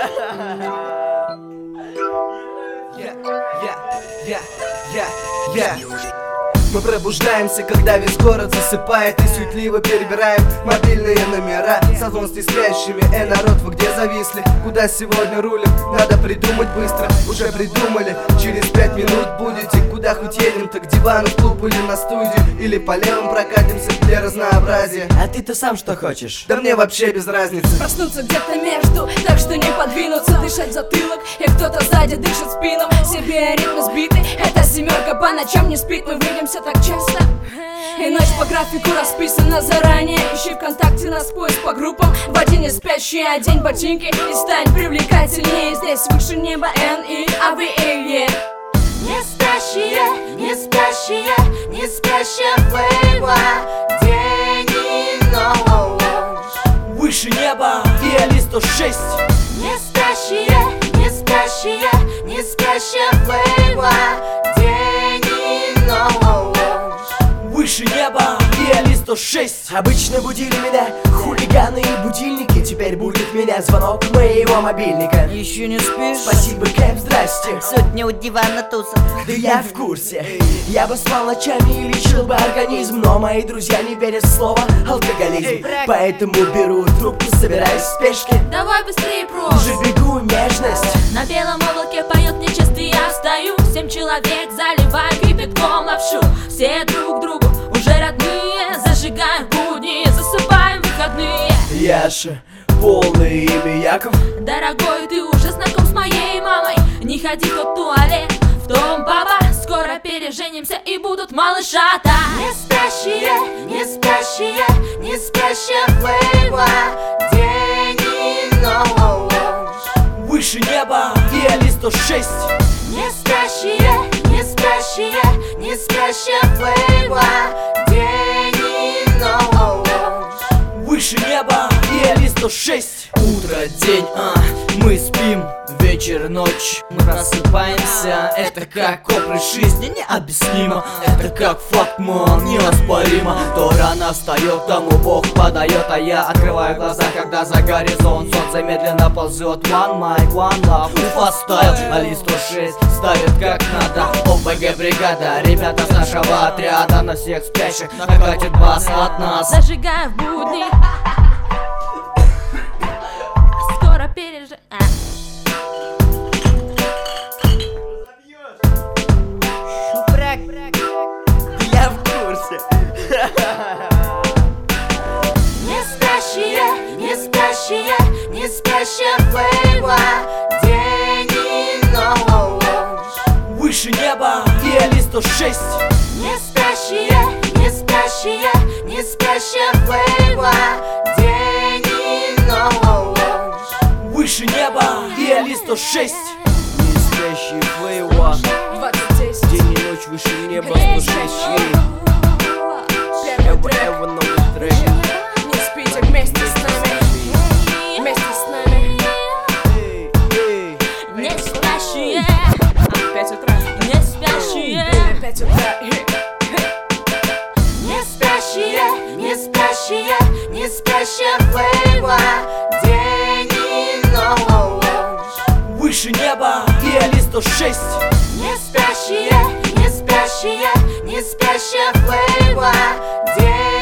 Мы пробуждаемся, когда весь город засыпает, и суетливо перебираем мобильные номера. Созвон с неспящими, народ, вы где зависли? Куда сегодня рулим? Надо придумать быстро. Уже придумали, через 5 минут будете. Куда хоть едем-то, к дивану, в клуб или на студию? Или по левым прокатимся для разнообразия? А ты-то сам что хочешь? Да мне вообще без разницы. Проснуться где-то между, так что не подвинуться. Дышать в затылок, и кто-то сзади дышит в спину. Все биоритмы сбиты, эта семерка по ночам не спит. Мы видимся так часто, и ночь по графику расписана заранее. Ищи ВКонтакте нас поиск по группам. В один не спящий, одень ботинки и стань привлекательнее. Здесь выше неба N-E-A-V-E. Не спящие, не спящие, не спящие флейва. День и ночь. Выше неба и Али 106. Не спящие, не спящие, не спящие флейва. День и ночь. Выше неба и Али 106. Обычно будили меня хулиганы и будильники. Теперь будет меня звонок моего мобильника. Еще не спишь? Спасибо, Кэп, здрасте. Сотня у дивана туса. Да я в курсе. Я бы спал ночами и лечил бы организм, но мои друзья не верят в слово алкоголизм. Поэтому беру трубку, собираюсь в спешке. Давай быстрее, про. Уже бегу, нежность. На белом облаке поет мне чисто, я встаю. 7 человек заливаю кипятком лапшу. Все друг другу уже родные. Зажигаем будни, засыпаем выходные. Яша, полное имя Яков. Дорогой, ты уже знаком с моей мамой. Не ходи в тот туалет, в том папа. Скоро переженимся и будут малышата. Не спящие, не спящие, не спящие флейва. День и ночь. Выше неба и Али 106. Не спящие, не спящие, не спящие флейва. День и ночь. Выше неба и Али 106. Утро, день, мы спим. Вечер, ночь, мы просыпаемся. Это как образ жизни необъяснимо. Это как факт, ман, неоспоримо. То рано встает, тому Бог подает. А я открываю глаза, когда за горизонт солнце медленно ползет. One mic, one love, Уфа стайл. Али 106 ставит как надо. ОПГ бригада, ребята с нашего отряда. На всех спящих накатит бас от нас. Зажигай в будни. Скоро переживем. Я в курсе. Не спящие, не спящие, не спящие флейва. День и ночь. Выше неба и Али 106. Не спящие, не спящие, не спящие флейва. День и ночь. Выше неба и Али 106. Не спящий флейва. 2010. День и ночь выше неба 106. Эва, новый трек. Не спите вместе с нами. Вместе с нами. Не спящие, 5 утра. не спящие, 5 утра. не спящие, не спящие, не спящие флейва. День и ночь. Выше неба и Али 106. Не спящие, не спящие, не спящие флейва. День